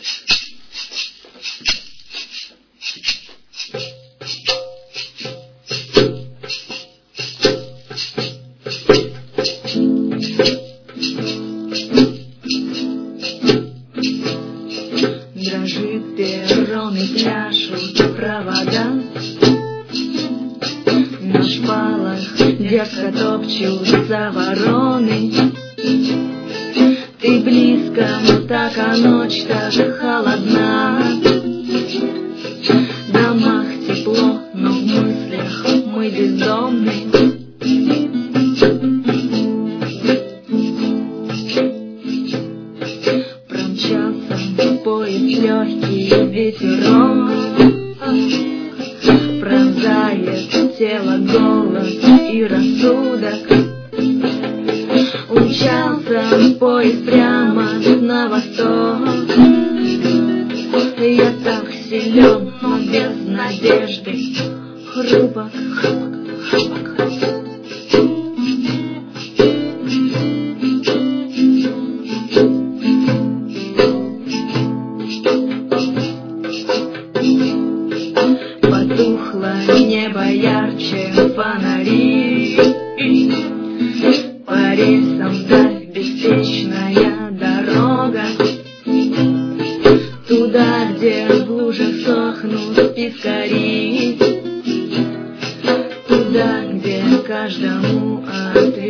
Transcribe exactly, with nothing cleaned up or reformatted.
Дрожит перрон и пляшут провода, на шпалах дерзко топчутся вороны. Ты близко, так а ночь так холодна. В домах тепло, но в мыслях мы бездомны. Промчался поезд легкий ветерок, пронзает тело голод и рассудок. Умчался поезд прямо на восток. Я так силен, но без надежды, хрупок, хрупок, хрупок. Потухло небо ярче фонари, по рельсам вдаль беспечная дорога, туда, где в лужах сохнут пескари, туда, где каждому ответ.